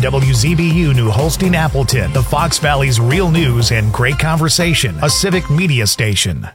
WZBU New Holstein Appleton, the Fox Valley's real news and great conversation, a civic media station.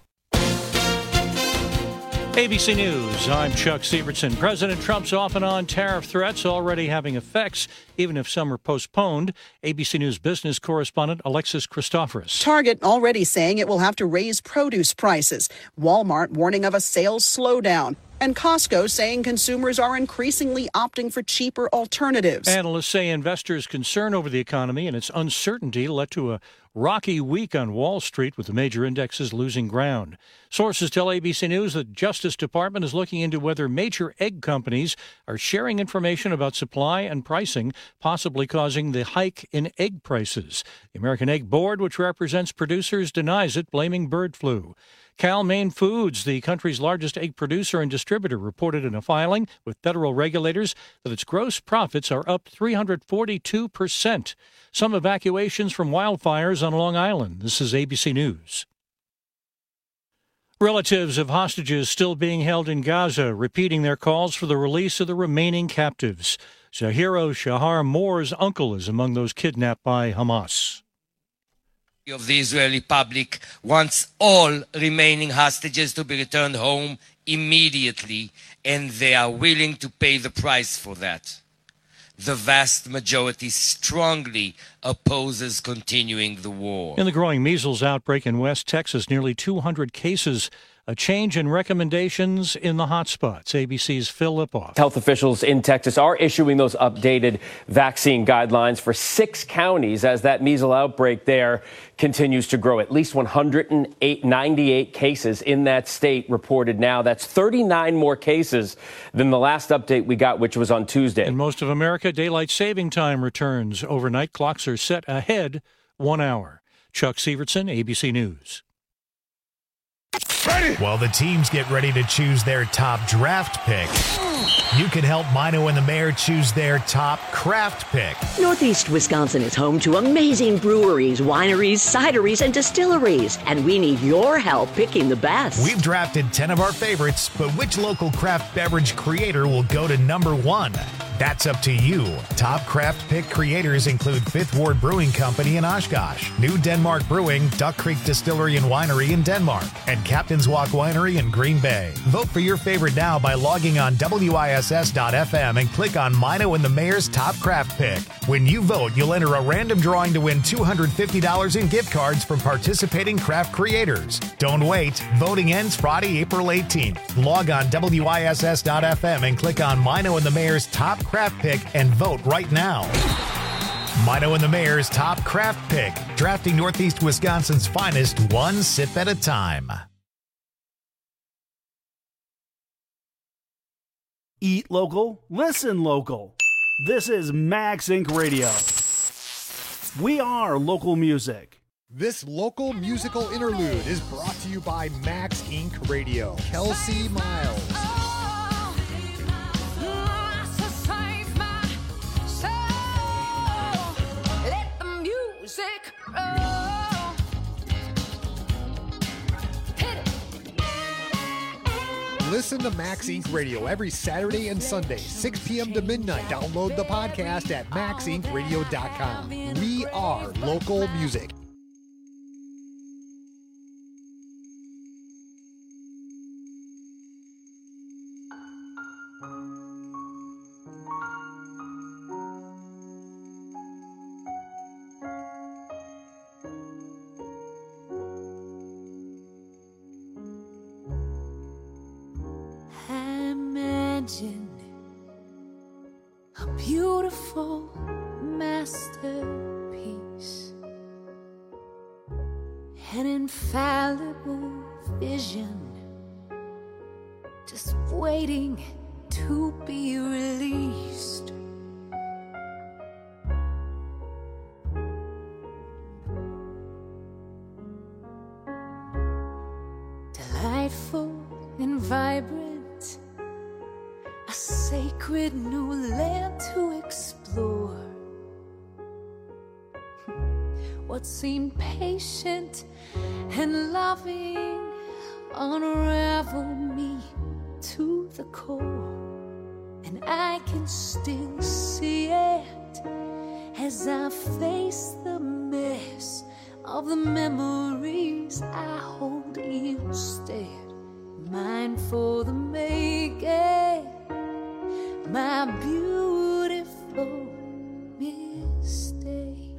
ABC News, I'm Chuck Sievertson. President Trump's off and on tariff threats already having effects, even if some are postponed. ABC News business correspondent Alexis Christoforous. Target already saying it will have to raise produce prices. Walmart warning of a sales slowdown. And Costco saying consumers are increasingly opting for cheaper alternatives. Analysts say investors' concern over the economy and its uncertainty led to a rocky week on Wall Street, with the major indexes losing ground. Sources tell ABC News that the Justice Department is looking into whether major egg companies are sharing information about supply and pricing, possibly causing the hike in egg prices. The American Egg Board, which represents producers, denies it, blaming bird flu. Cal-Maine Foods, the country's largest egg producer and distributor, reported in a filing with federal regulators that its gross profits are up 342%. Some evacuations from wildfires on Long Island. This is ABC News. Relatives of hostages still being held in Gaza repeating their calls for the release of the remaining captives. Zahiro Shahar Moore's uncle is among those kidnapped by Hamas. Of the Israeli public wants all remaining hostages to be returned home immediately, and they are willing to pay the price for that. The vast majority strongly opposes continuing the war. In the growing measles outbreak in West Texas, nearly 200 cases. A change in recommendations in the hotspots. ABC's Phil Lipoff. Health officials in Texas are issuing those updated vaccine guidelines for 6 counties as that measles outbreak there continues to grow. At least 198 cases in that state reported now. That's 39 more cases than the last update we got, which was on Tuesday. In most of America, daylight saving time returns. Overnight clocks are set ahead 1 hour. Chuck Sievertson, ABC News. Ready. While the teams get ready to choose their top draft pick, you can help Mino and the Mayor choose their top craft pick. Northeast Wisconsin is home to amazing breweries, wineries, cideries, and distilleries, and we need your help picking the best. We've drafted 10 of our favorites, but which local craft beverage creator will go to number 1? That's up to you. Top craft pick creators include Fifth Ward Brewing Company in Oshkosh, New Denmark Brewing, Duck Creek Distillery and Winery in Denmark, and Captain's Walk Winery in Green Bay. Vote for your favorite now by logging on WISS.FM and click on Mino and the Mayor's Top Craft Pick. When you vote, you'll enter a random drawing to win $250 in gift cards from participating craft creators. Don't wait. Voting ends Friday, April 18th. Log on WISS.FM and click on Mino and the Mayor's Top Craft Pick and vote right now. Mino and the Mayor's Top Craft Pick, drafting Northeast Wisconsin's finest one sip at a time. Eat local, listen local. This is Max Inc. Radio. We are local music. This local musical interlude is brought to you by Max Inc. Radio. Kelsey Miles. Listen to Max Inc. Radio every Saturday and Sunday, 6 p.m. to midnight. Download the podcast at maxincradio.com. We are local music. A beautiful masterpiece, an infallible vision, just waiting to be released. Delightful and vibrant, a sacred new land to explore. What seemed patient and loving unraveled me to the core, and I can still see it as I face the mess of the memories I hold instead. Mine for the making, my beautiful mistake.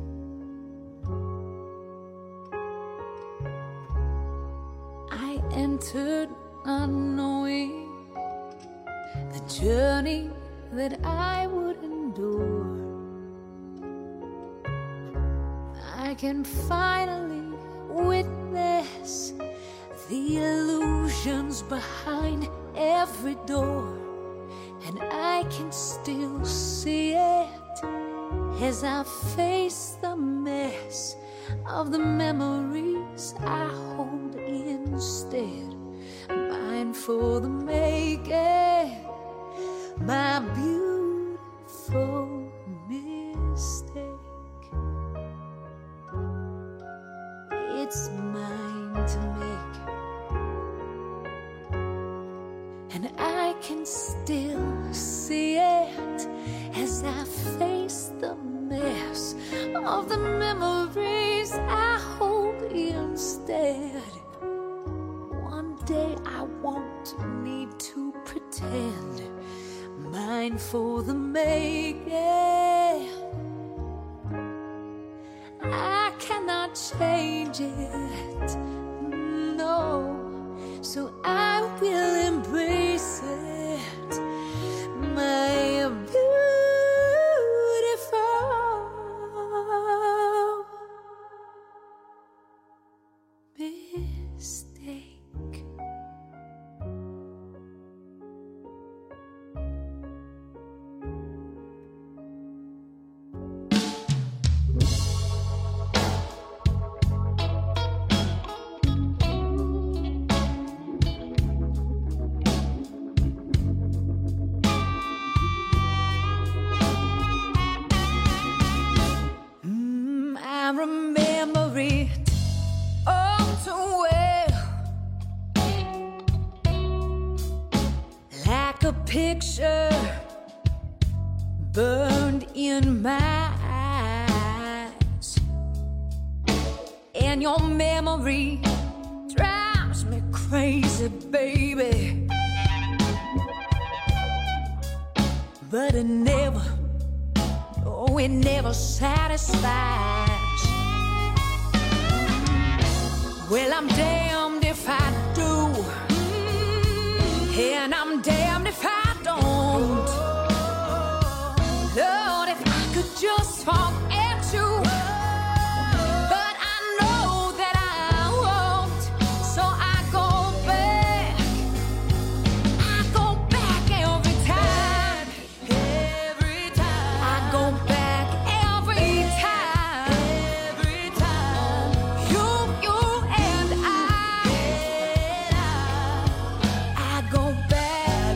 I entered unknowing the journey that I would endure. I can finally witness the illusions behind every door, and I can still see it as I face the mess of the memories I hold instead. Mine for the making, my beautiful mistake. It's mine to make, and I can still see it as I face the mess of the memories I hold instead. One day I won't need to pretend. Mine for the making, I cannot change it, no, so I will embrace it, my beautiful mistake. I remember it all too well, like a picture burned in my eyes, and your memory drives me crazy, baby, but it never, oh, it never satisfies. Well, I'm damned if I do, and I'm damned if I don't. Lord, if I could just forget you, but I know that I won't, so I go back every time. I go back every time. You and I go back.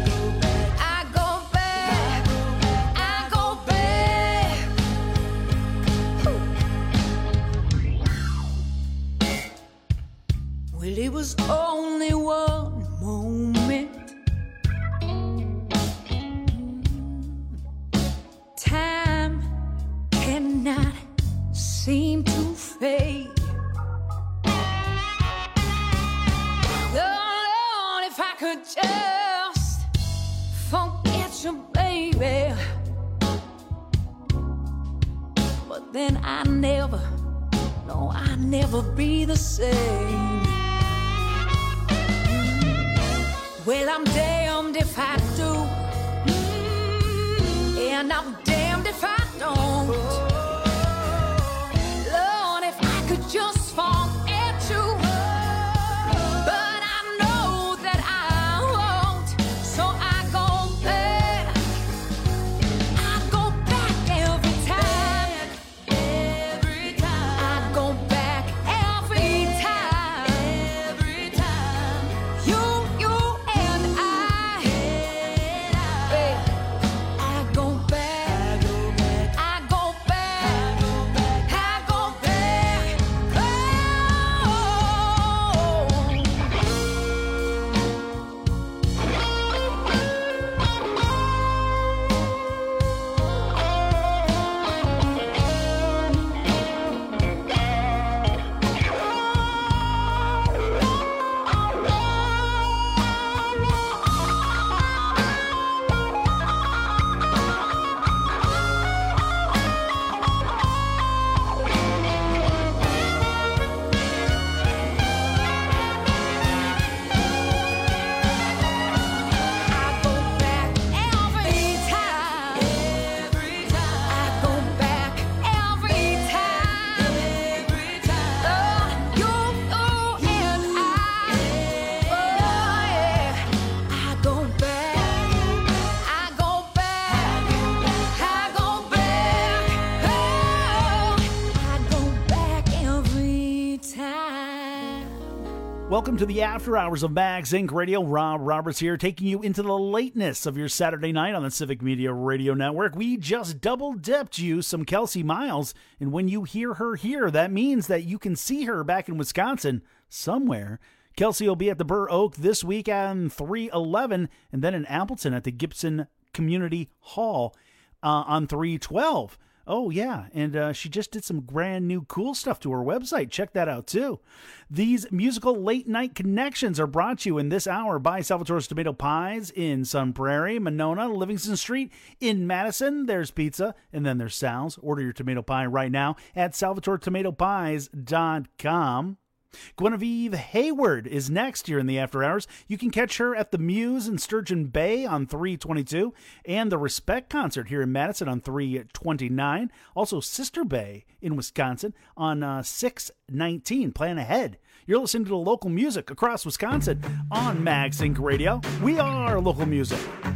Well, it was only one moment. Time cannot seem to fade. Lord, if I could just forget you, baby. But then I never, no, I'll never be the same. Well, I'm damned if I do, and I'm damned if I don't. Lord, if I could just forget you, but I know that I won't, so I go back. I go back every time. I go back every time. You and I go back. Welcome to the After Hours of Max Inc. Radio. Rob Roberts here, taking you into the lateness of your Saturday night on the Civic Media Radio Network. We just double-dipped you some Kelsey Miles, and when you hear her here, that means that you can see her back in Wisconsin somewhere. Kelsey will be at the Burr Oak this week on 3/11, and then in Appleton at the Gibson Community Hall on 3/12. Oh, yeah, and she just did some brand new cool stuff to her website. Check that out, too. These musical late-night connections are brought to you in this hour by Salvatore's Tomato Pies in Sun Prairie, Monona, Livingston Street. In Madison, there's pizza, and then there's Sal's. Order your tomato pie right now at salvatoretomatopies.com. Guinevere Hayward is next here in the After Hours. You can catch her at the Muse in Sturgeon Bay on 3/22 and the Respect Concert here in Madison on 3/29. Also Sister Bay in Wisconsin on 6/19. Plan ahead. You're listening to the local music across Wisconsin on Max Inc. Radio. We are local music.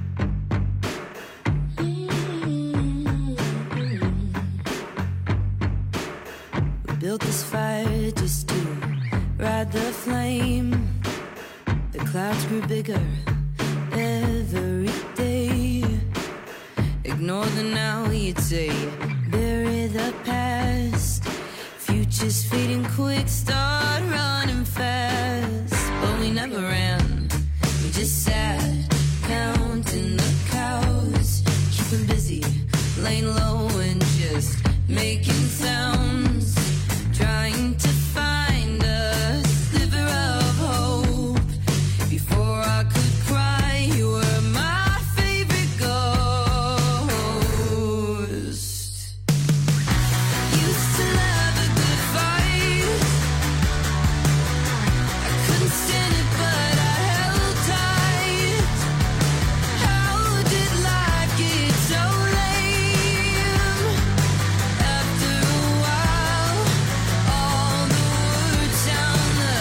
We built this fire just to ride the flame. The clouds grew bigger every day. Ignore the now, you'd say. Bury the past. Future's fading quick, start running fast. But we never ran, we just sat, counting the cows. Keeping busy, laying low and just making sounds. Trying to find a sliver of hope. Before I could cry, you were my favorite ghost. Used to love a good fight. I couldn't stand it, but I held tight. How did life get so lame? After a while, all the words sound the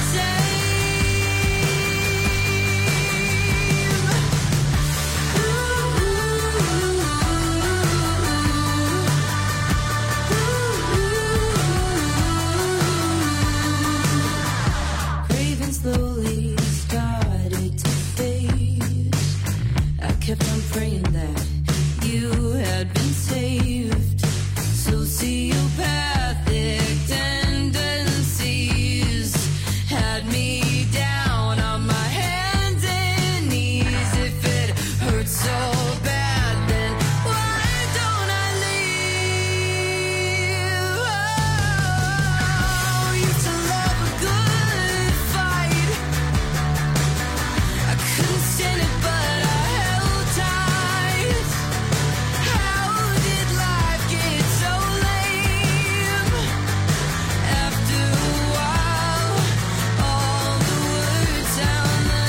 same. Craving slowly started to fade. I kept on praying that you had been saved. Sociopathic tendencies had me down on my hands and knees. If it hurts so bad, then why don't I leave? Oh, used to love a good fight. I couldn't stand it, but I held tight. How did life get so lame? After a while, all the words sound the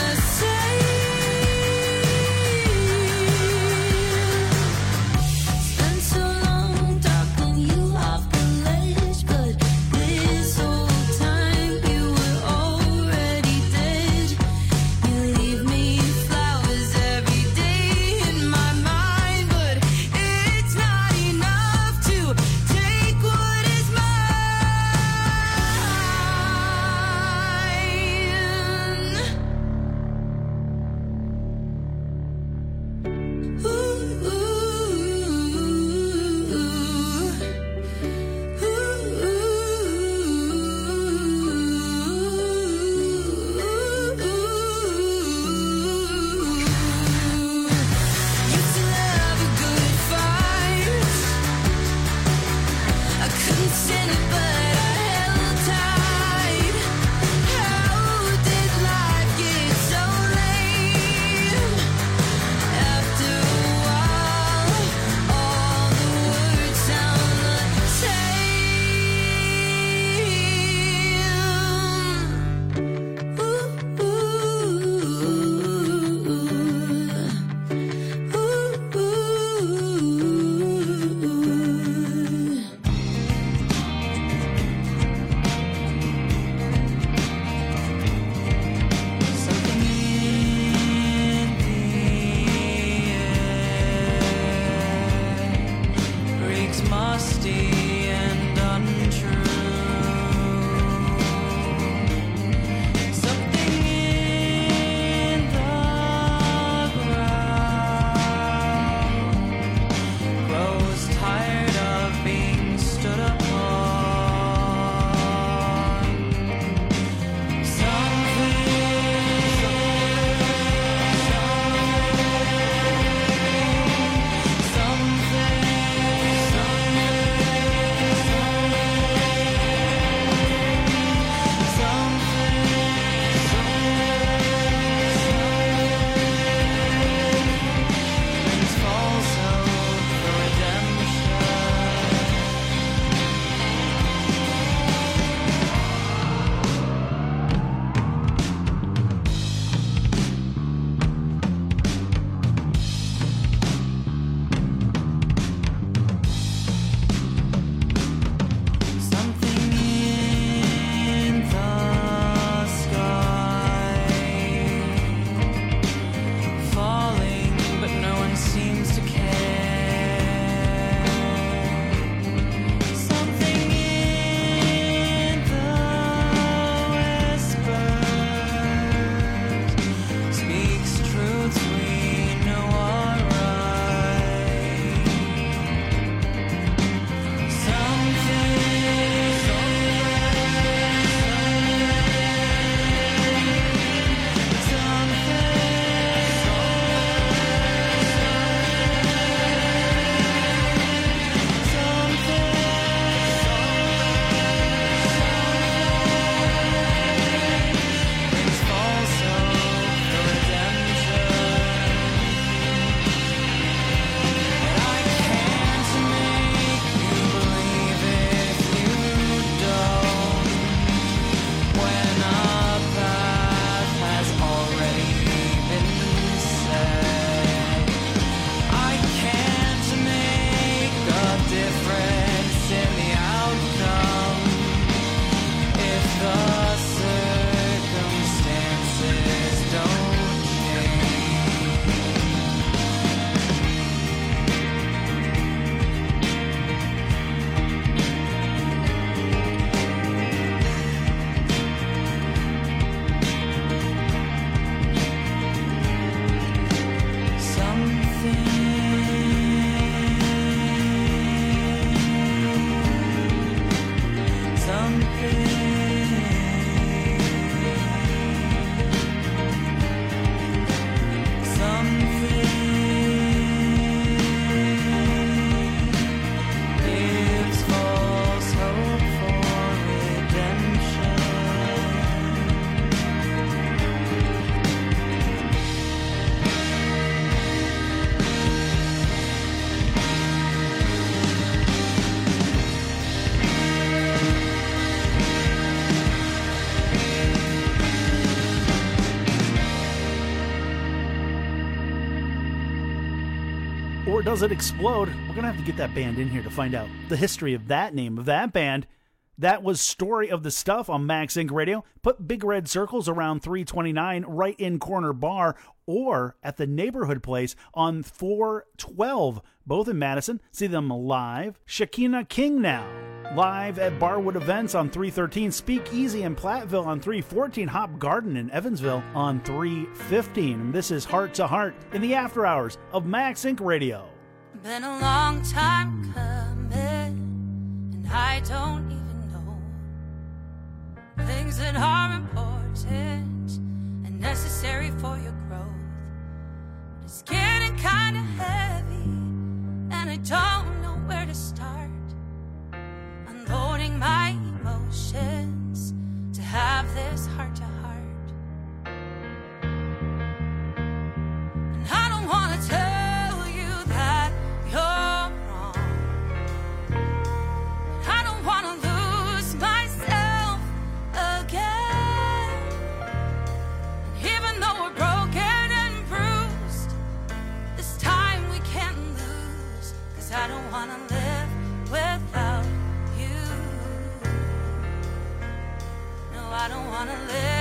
same. Spent so long talking you off the ledge, but this whole time you were already dead. You leave me flowers every day in my mind, but it's not enough to take what is Used to love a good fight. I couldn't stand it, but I held tight. How did life get so lame? After a while, all the words sound the same. Something in the air breaks musty and untrue. does it explode? We're going to have to get that band in here to find out the history of that name of that band. That was Story of the Stuff on Max Inc. Radio. Put big red circles around 329 right in Corner Bar or at the Neighborhood Place on 412, both in Madison. See them live. Shakina King now, live at Barwood Events on 313. Speakeasy in Platteville on 314. Hop Garden in Evansville on 315. And this is Heart to Heart in the after hours of Max Inc. Radio. Been a long time coming, and I don't even things that are important and necessary for your growth. But it's getting kind of heavy, and I don't know where to start. Unloading my emotions to have this heart to heart. And I don't want to tell you that you're wrong. I don't want to lose myself again. Even though we're broken and bruised, this time we can't lose. 'Cause I don't want to live without you. No, I don't want to live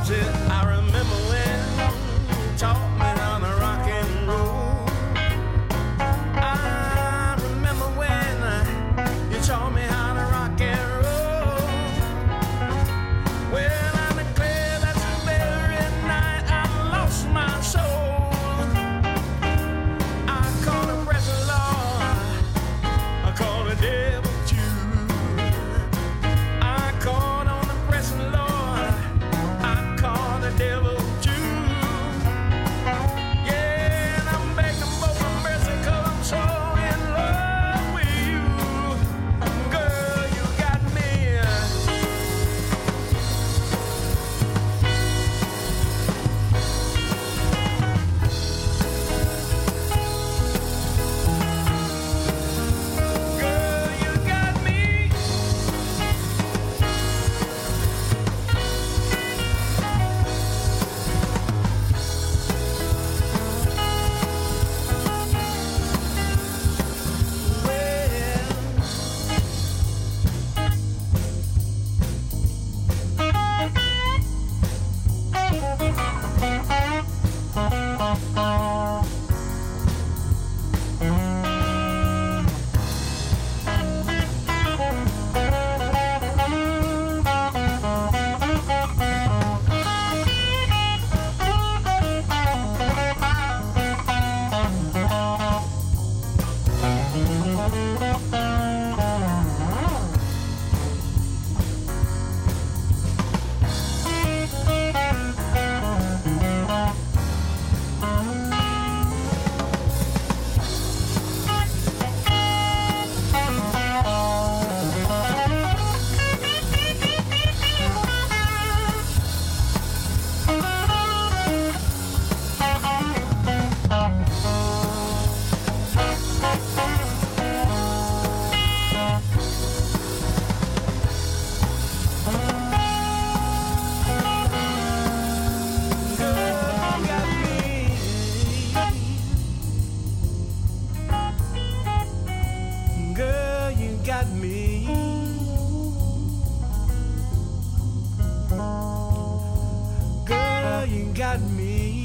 got me.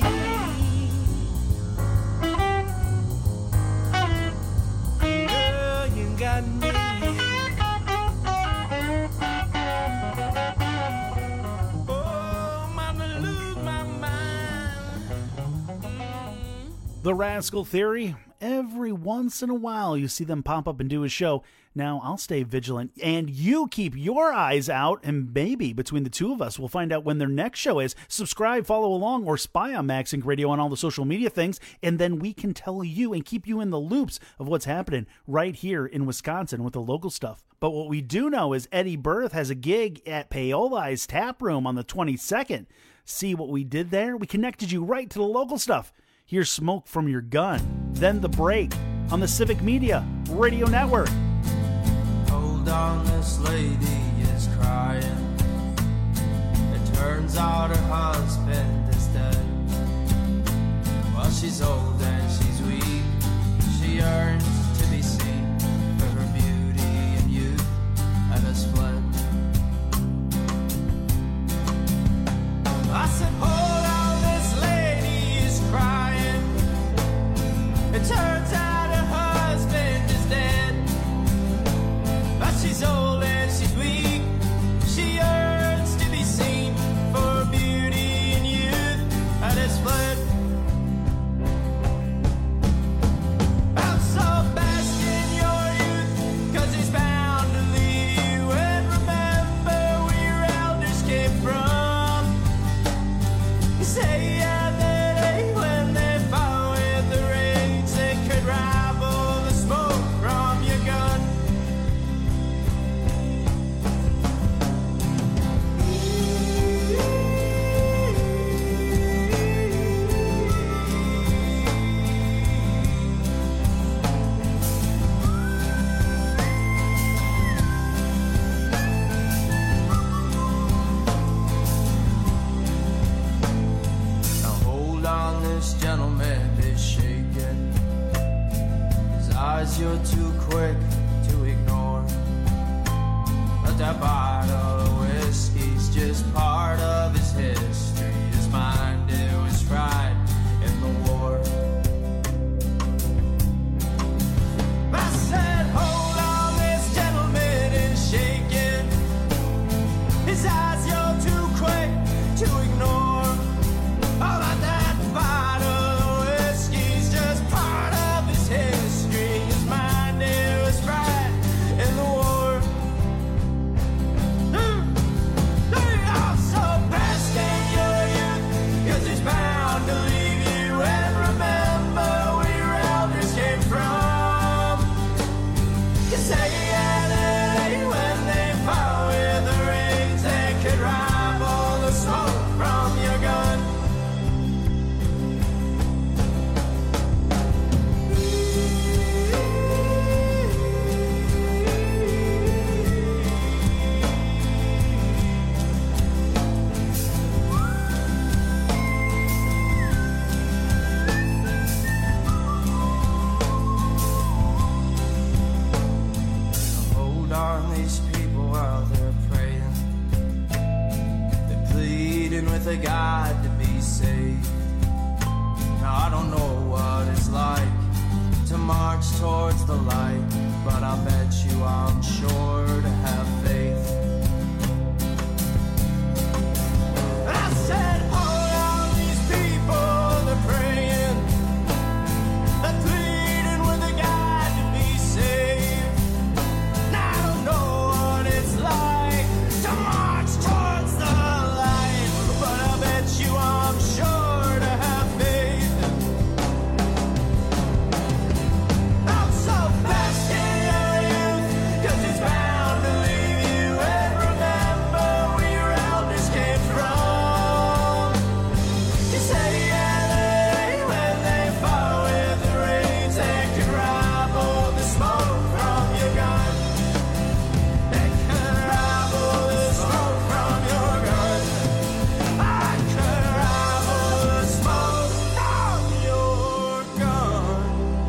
Girl, you got me. Oh, I'm gonna lose my mind. The Rascal Theory. Every once in a while, you see them pop up and do a show. Now, I'll stay vigilant, and you keep your eyes out, and maybe between the two of us, we'll find out when their next show is. Subscribe, follow along, or spy on Max Inc. Radio on all the social media things, and then we can tell you and keep you in the loops of what's happening right here in Wisconsin with the local stuff. But what we do know is Eddie Berth has a gig at Paola's Tap Room on the 22nd. See what we did there? We connected you right to the local stuff. Here's Smoke from Your Gun, then The Break on the Civic Media Radio Network. Hold on, this lady is crying. It turns out her husband is dead. Well, she's old and she's weak. She yearns to be seen for her beauty and youth and has fled. I said, hold on, this lady is crying. It turns out her husband is dead. But she's old and she's weak. She yearns to be seen for her beauty and youth and has fled. I'm so bask in your youth, 'cause he's bound to leave you. And remember where your elders came from. You say yeah, that ain't when they fought with the rage, they could rival the smoke from your gun. Now hold on, this gentleman is shaking. His eyes you're too quick to ignore. But that bottle of whiskey's just part of his history. with a guide to be saved. Now I don't know what it's like to march towards the light, but I bet you I'm sure to have faith. I said, hold on, these people, they're praying, they're pleading with a guide to be saved. Now I don't know what it's like to march towards the light, but I bet you I'm sure to have faith. I'm so blessed in your youth, 'cause it's bound to leave you. And remember where your elders came from. You say yeah, when they fought with the rains, they could rival the smoke from your gun. They could rival the smoke from your gun. I could rival the smoke from your gun.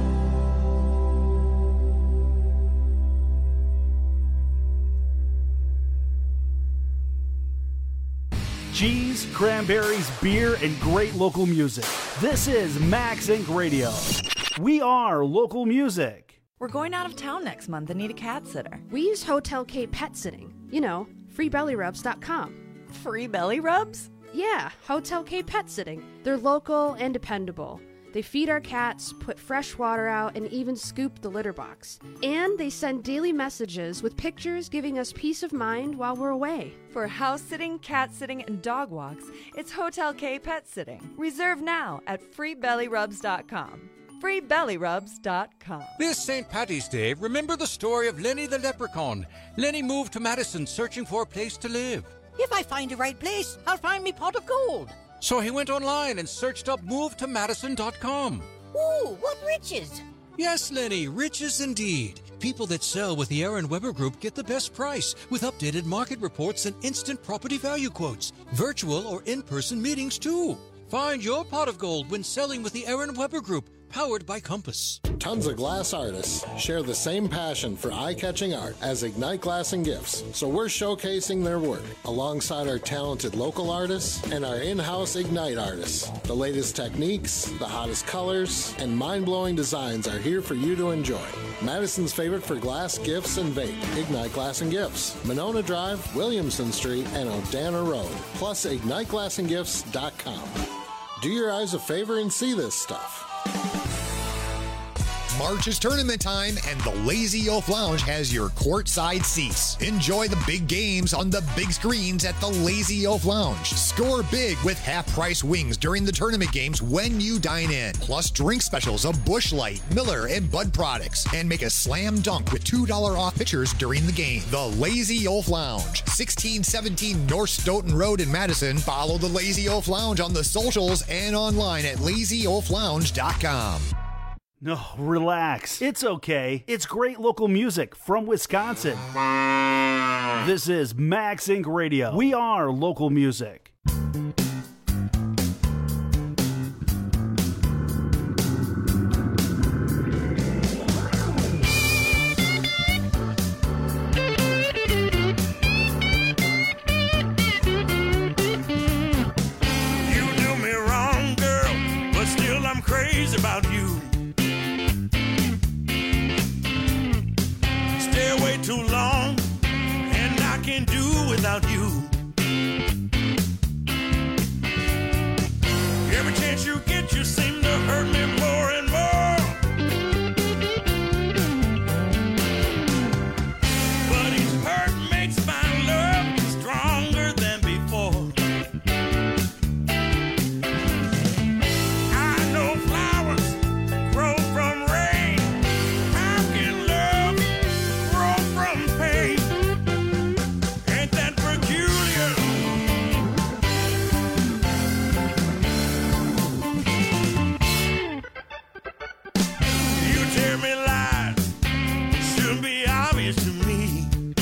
Cheese, cranberries, beer, and great local music. This is Max Inc. Radio. We are local music. We're going out of town next month and need a cat sitter. We use Hotel K Pet Sitting. You know, freebellyrubs.com. Free belly rubs? Yeah, Hotel K Pet Sitting. They're local and dependable. They feed our cats, put fresh water out, and even scoop the litter box. And they send daily messages with pictures giving us peace of mind while we're away. For house sitting, cat sitting, and dog walks, it's Hotel K Pet Sitting. Reserve now at freebellyrubs.com. freebellyrubs.com. This St. Paddy's Day, remember the story of Lenny the leprechaun. Lenny moved to Madison searching for a place to live. If I find the right place, I'll find me pot of gold. So he went online and searched up movetomadison.com. Ooh, what riches! Yes, Lenny, riches indeed. People that sell with the Aaron Weber Group get the best price with updated market reports and instant property value quotes. Virtual or in-person meetings, too. Find your pot of gold when selling with the Aaron Weber Group, powered by Compass. Tons of glass artists share the same passion for eye-catching art as Ignite Glass and Gifts, so we're showcasing their work alongside our talented local artists and our in-house Ignite artists. The latest techniques, the hottest colors, and mind-blowing designs are here for you to enjoy. Madison's favorite for glass, gifts, and vape, Ignite Glass and Gifts, Monona Drive, Williamson Street, and Odana Road, plus IgniteGlassandGifts.com. Do your eyes a favor and see this stuff. March is tournament time, and the Lazy Oaf Lounge has your courtside seats. Enjoy the big games on the big screens at the Lazy Oaf Lounge. Score big with half-price wings during the tournament games when you dine in. Plus drink specials of Busch Light, Miller, and Bud products. And make a slam dunk with $2 off pitchers during the game. The Lazy Oaf Lounge, 1617 North Stoughton Road in Madison. Follow the Lazy Oaf Lounge on the socials and online at lazyoaflounge.com. No, relax. It's okay. It's great local music from Wisconsin. This is Max Inc. Radio. We are local music. You do me wrong, girl, but still I'm crazy about you. Stay away too long, and I can't do without you. Every chance you get, you seem to hurt me more and more. But each hurt makes my love stronger than before. I know flowers grow from rain. How can love grow from pain? Ain't that peculiar? You tell me lies should be obvious to me,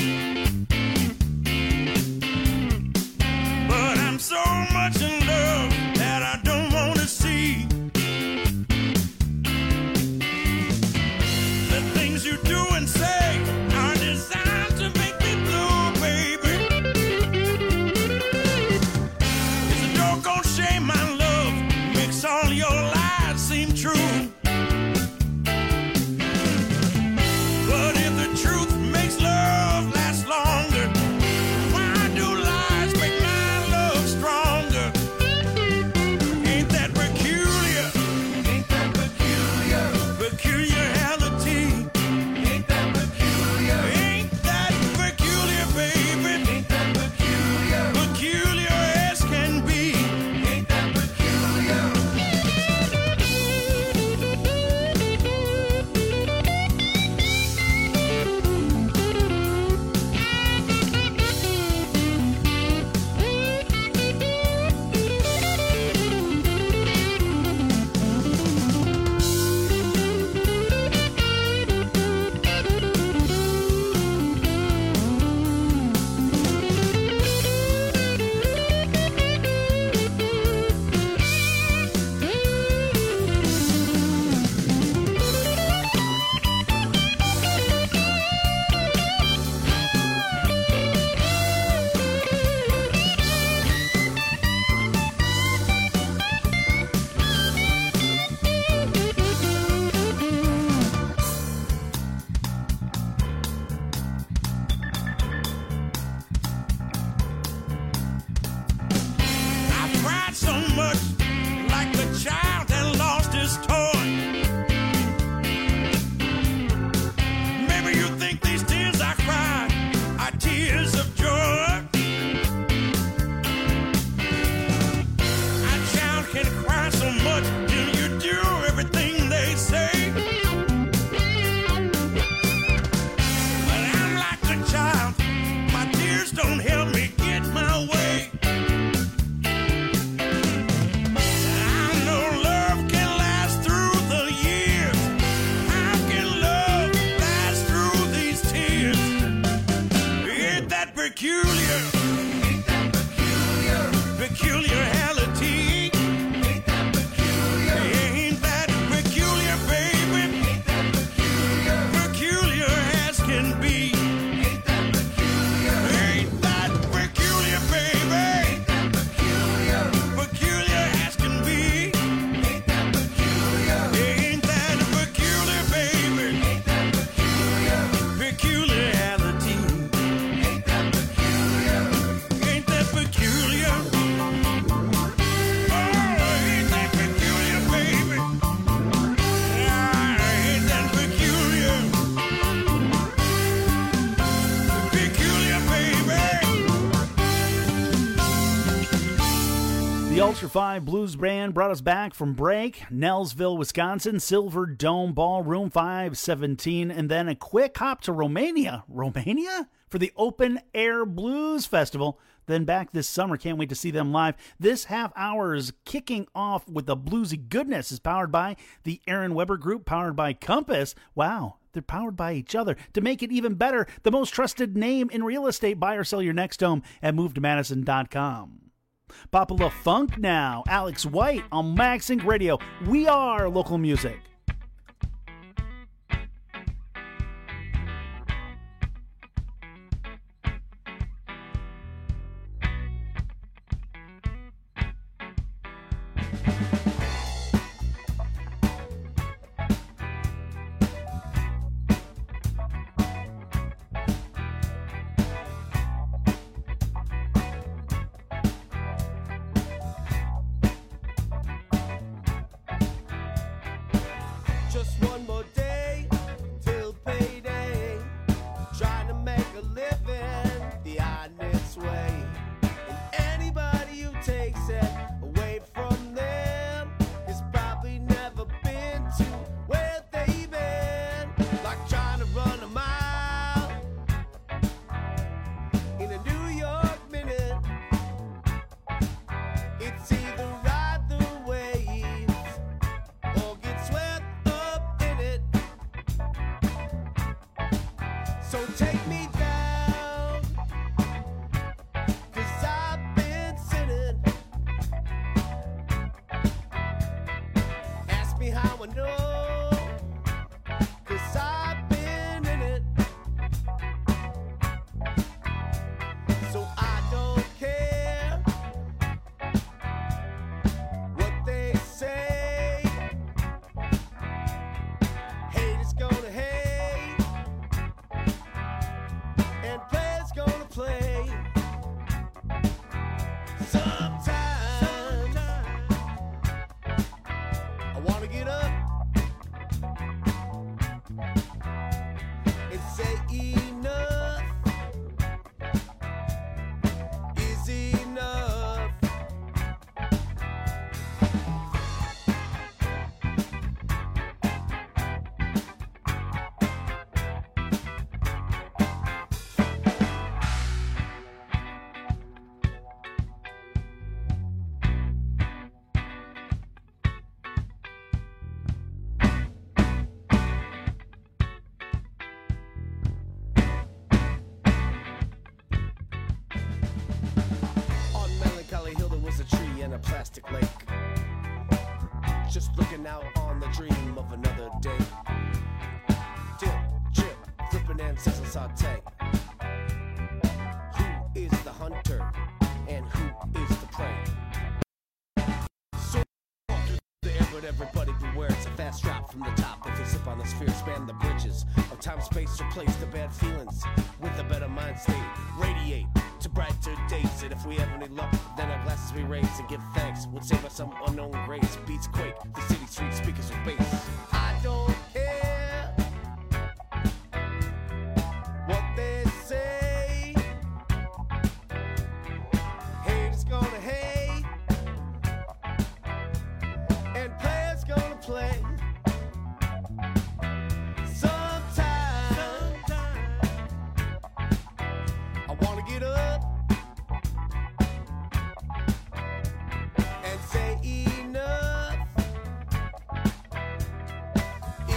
but I'm so much in love that I don't want to see the things you do and say are designed to make me blue, baby. It's a door The Ultra 5 Blues Band brought us back from break. Nelsville, Wisconsin, Silver Dome Ballroom 517, and then a quick hop to Romania. Romania? For the Open Air Blues Festival. Then back this summer. Can't wait to see them live. This half hour is kicking off with the bluesy goodness. Is powered by the Aaron Weber Group, powered by Compass. Wow. They're powered by each other. To make it even better, the most trusted name in real estate. Buy or sell your next home at MoveToMadison.com. Popula Funk now. Alex White on Max Inc. Radio. We are local music. Just one more day till payday. Trying to make a living the honest way. And anybody who takes it away from them has probably never been to where they've been. Like trying to run a mile in a New York minute. It's either ride the waves or get swept up in it. So take me down, 'cause I've been sinning. Ask me how I know, 'cause I've been in it. So I don't care what they say. Hate is gonna hate, and play's gonna play. Sometimes I wanna get up and say enough is enough. On Melancholy Hill there was a tree and a plastic lake. Just looking out on the dream of another day. Dip, chip, flipping and sizzle saute. Who is the hunter and who is the prey? So the air, but everybody beware, it's a fast drop from the top. If you slip on the sphere, span the bridges of time, space, replace the bad feelings with a better mind state. Radiate to brighter days, and if we have any luck, then our glasses we raise and give thanks. Would save us some unknown grace. Beats quake, the city street speakers with bass. I don't care what they say. Hate is gonna hate, and players gonna play. Sometimes I wanna get up and say enough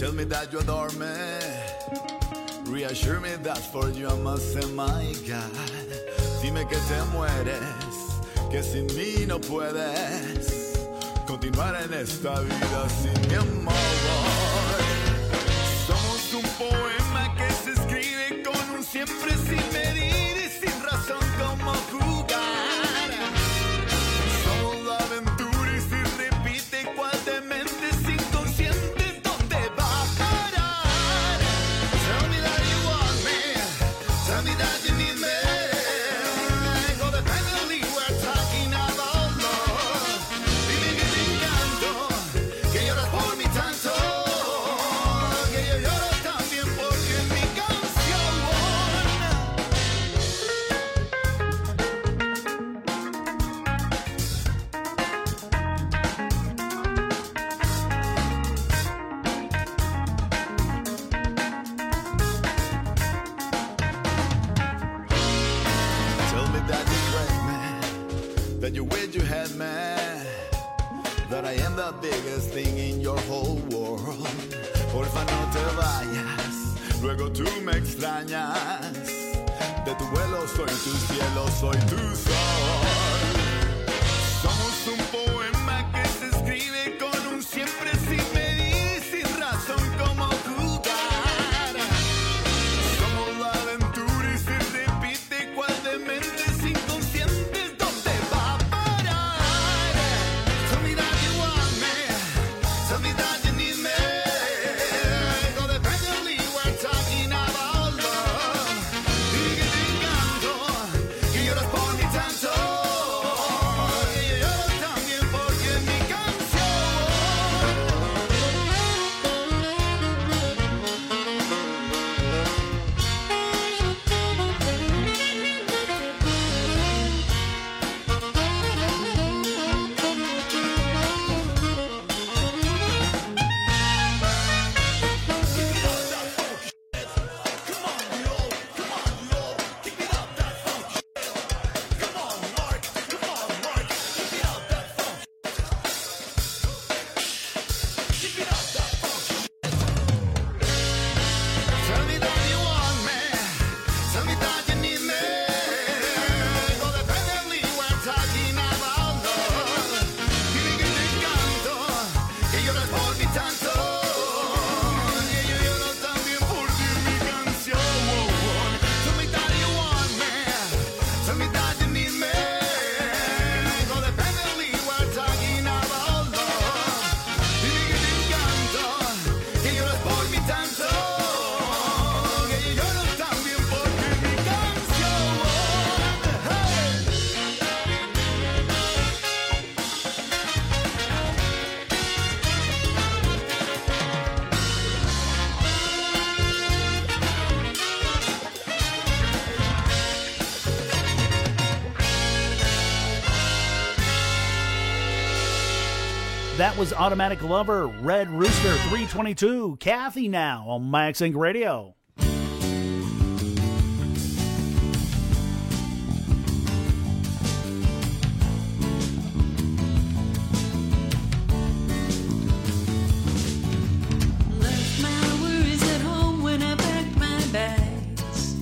Tell me that you adore me. Reassure me that for you I must say my God. Dime que te mueres, que sin mí no puedes continuar en esta vida sin mi amor. Somos un poema que se escribe con un siempre sin medir y sin razón como jugar. Somos la aventura y si repite cual de mentes inconscientes, ¿dónde va a parar? Tell me that you want me, tell me that you need me. Codependently we're talking about love. Dime que te encanto, que lloras por mi tanto, que yo lloro también porque en mi canción. Tell me that you regret me, that you wish you had me, that I am the biggest thing in your whole world. Porfa no te vayas, luego tú me extrañas. De tu vuelo soy tu cielo, soy tu sol. Somos un poema que se escribe con un siempre sin medir y sin razón como jugar. Somos la aventura y se repite cual de mentes inconscientes, ¿dónde va a parar? Tell me that you want me, tell me that you need me. Codependently we're talking about love. Dime que te encanto, que lloras por mi tanto, que yo lloro también porque en mi canción. Tell me that you want me, tell me that you need me. Codependently we're talking about love. Dime que te encanto, que lloras por mi tanto, que yo lloro también por ti en mi canción. Tell me that you want me, tell me that you need me. Codependently we're talking about love. Dime que te encanto, que lloras por mi tanto, que yo lloro también porque en mi canción. That was Automatic Lover, Red Rooster 322, Kathy now on Max Inc. Radio. Left my worries at home when I packed my bags.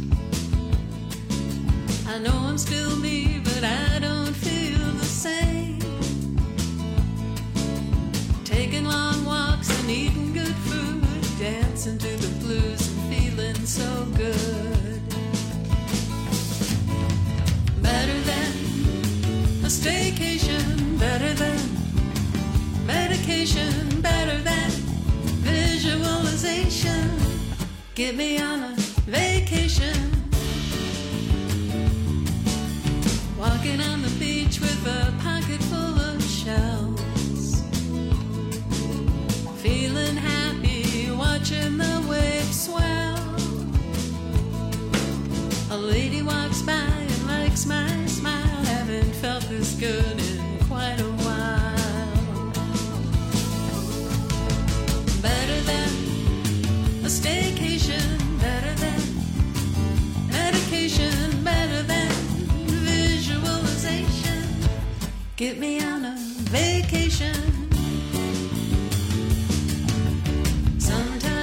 I know I'm still me, but I don't feel the same. Taking long walks and eating good food, dancing to the blues and feeling so good. Better than a staycation, better than medication, better than visualization. Get me on a vacation. Walking on the beach with a pocket full of shells. Feeling happy, watching the waves swell. A lady walks by and likes my smile. Haven't felt this good in quite a while. Better than a staycation, better than medication, better than visualization. Get me on a vacation. Sometimes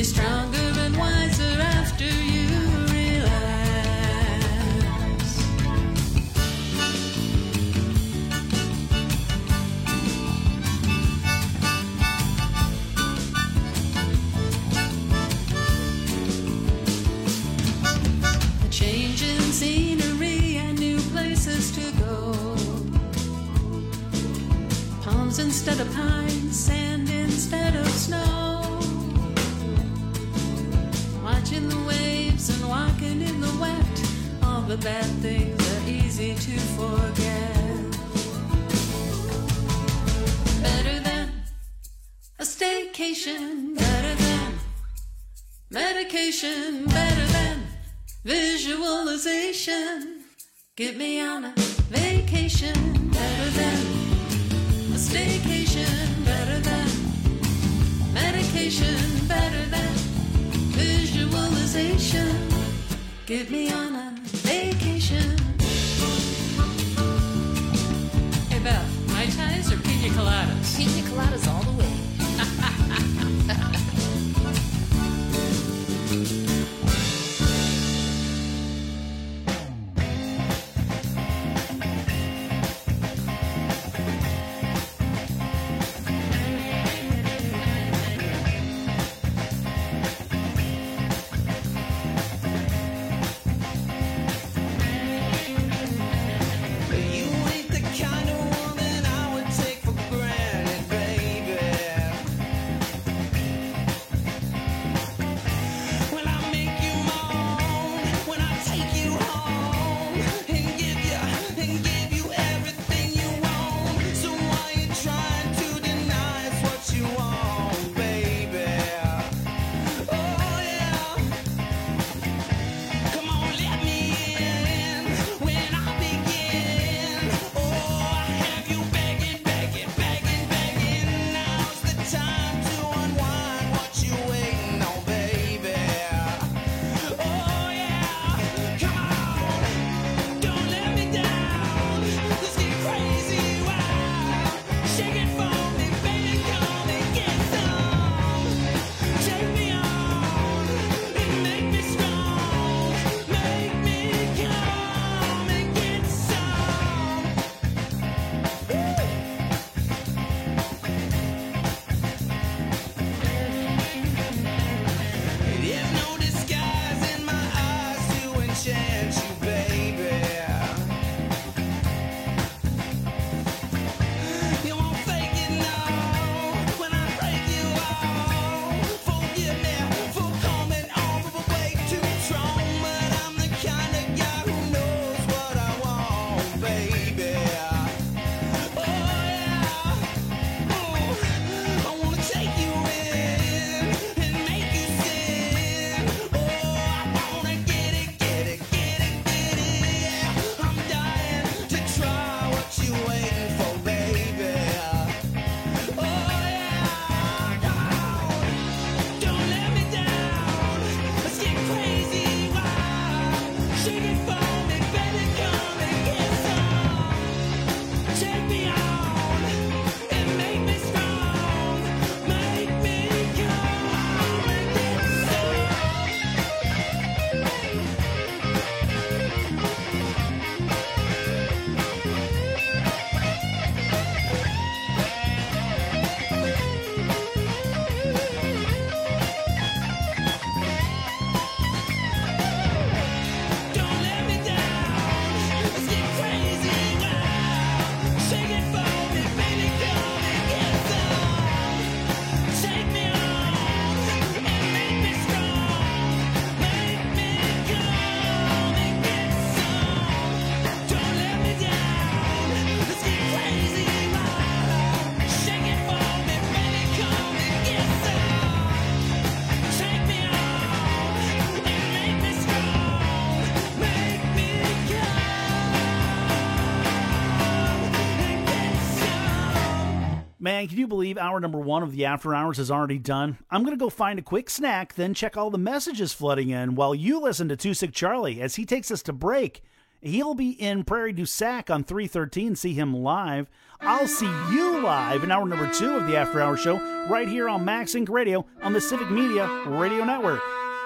be stronger and wiser after you relax. A change in scenery and new places to go. Palms instead of pines, sand instead of snow. Watching the waves and walking in the wet. All the bad things are easy to forget. Better than a staycation. Better than medication. Better than visualization. Get me on a vacation. Better than a staycation. Better than medication. Better than visualization. Get me on a vacation. Hey Beth, Mai Tais or pina coladas? Pina coladas all the way. You ain't the kind of woman I would take for granted, baby. When I make you moan, when I take you home and give you everything you want. So why you trying to deny it's what you want, baby? Oh yeah. Come on, let me in when I begin. Oh, I have you begging, begging, begging, begging. Now's the time to unwind. What you waiting on, baby? Oh yeah, come on, don't let me down. Let's get crazy, wild. Shake it for me, baby, come and get some. Take me on and make me strong. Make me come and get some. There's no disguise in my eyes to enchant you, baby. You won't fake it now when I break you off. Forgive me for coming over way too strong, but I'm the kind of guy who knows what I want, baby. Oh yeah, I wanna take you in and make you sin. Oh, I wanna get it, get it, get it, get it. Yeah, I'm dying to try what you waiting for, baby. Oh yeah, don't let me down. Let's get crazy, wild. Shake it for me, baby, come and get some. Take me on and make me strong. Make me come and get Don't let me down. Let's get crazy, wild. Shake it for me, baby, come and get some. Take me on and make me strong. Make me come and get some. Don't let me down. Let's get crazy, wild. Shake it for me, baby, come and get some. Take me on and make me strong. Make me come and get some. Man, can you believe hour number 1 of the After Hours is already done? I'm going to go find a quick snack, then check all the messages flooding in while you listen to Too Sick Charlie as he takes us to break. He'll be in Prairie du Sac on 313. See him live. I'll see you live in hour number 2 of the After Hours Show right here on Max Inc. Radio on the Civic Media Radio Network.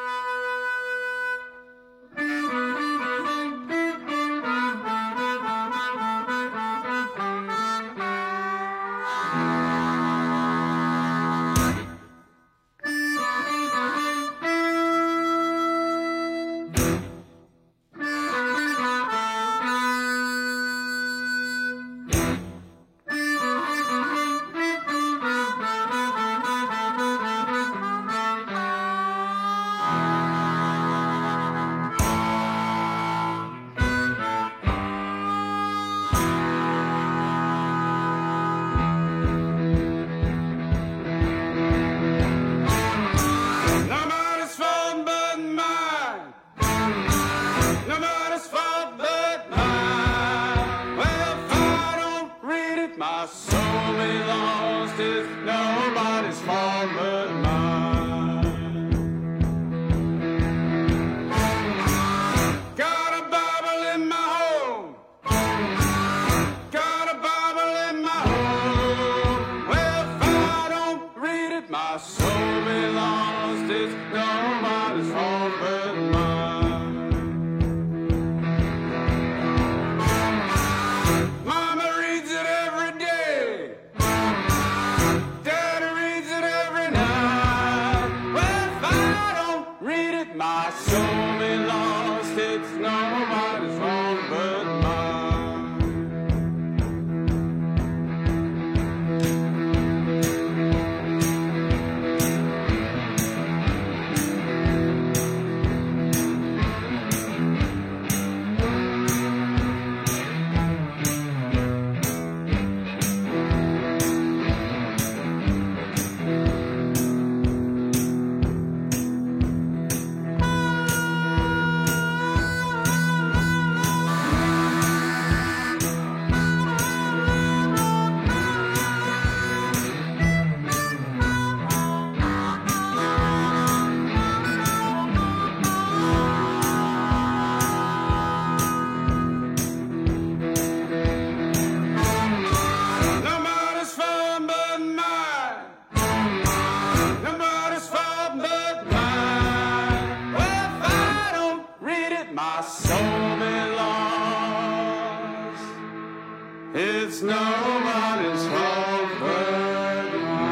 It's nobody's fault but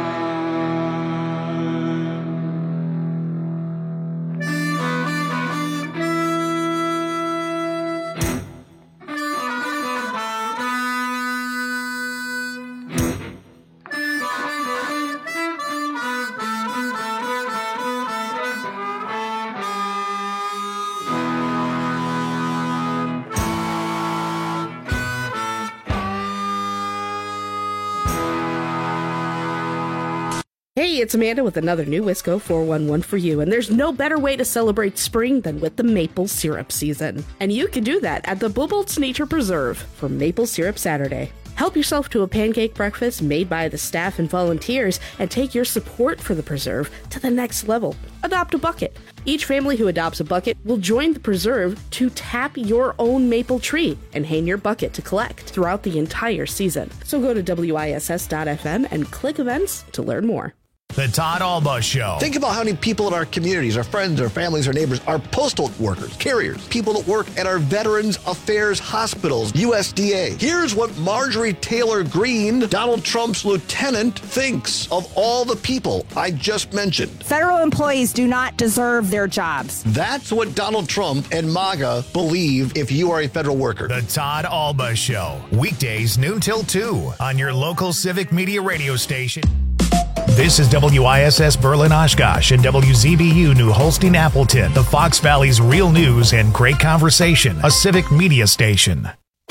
Hey, it's Amanda with another new Wisco 411 for you, and there's no better way to celebrate spring than with the maple syrup season. And you can do that at the Bubolt's Nature Preserve for Maple Syrup Saturday. Help yourself to a pancake breakfast made by the staff and volunteers and take your support for the preserve to the next level. Adopt a bucket. Each family who adopts a bucket will join the preserve to tap your own maple tree and hang your bucket to collect throughout the entire season. So go to WISS.FM and click events to learn more. The Todd Alba Show. Think about how many people in our communities, our friends, our families, our neighbors, our postal workers, carriers, people that work at our Veterans Affairs hospitals, USDA. Here's what Marjorie Taylor Greene, Donald Trump's lieutenant, thinks of all the people I just mentioned. Federal employees do not deserve their jobs. That's what Donald Trump and MAGA believe if you are a federal worker. The Todd Alba Show. Weekdays noon till 2 on your local Civic Media radio station. This is WISS Berlin Oshkosh and WZBU New Holstein Appleton, the Fox Valley's real news and great conversation, a Civic Media station.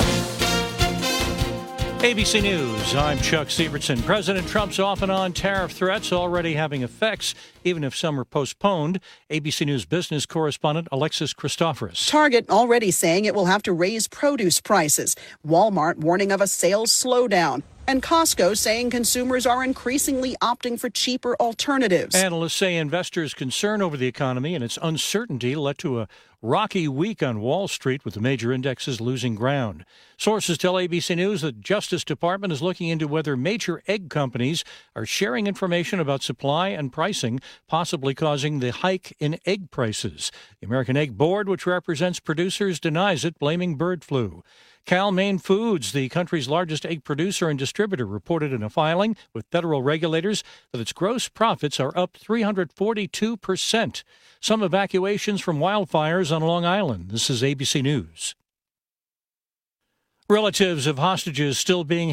ABC News, I'm Chuck Sievertson. President Trump's off and on tariff threats already having effects even if some are postponed. ABC News business correspondent Alexis Christoforous. Target already saying it will have to raise produce prices. Walmart warning of a sales slowdown. And Costco saying consumers are increasingly opting for cheaper alternatives. Analysts say investors' concern over the economy and its uncertainty led to a rocky week on Wall Street, with the major indexes losing ground. Sources tell ABC News that the Justice Department is looking into whether major egg companies are sharing information about supply and pricing, possibly causing the hike in egg prices. The American Egg Board, which represents producers, denies it, blaming bird flu. Cal-Maine Foods, the country's largest egg producer and distributor, reported in a filing with federal regulators that its gross profits are up 342%. Some evacuations from wildfires on Long Island. This is ABC News. Relatives of hostages still being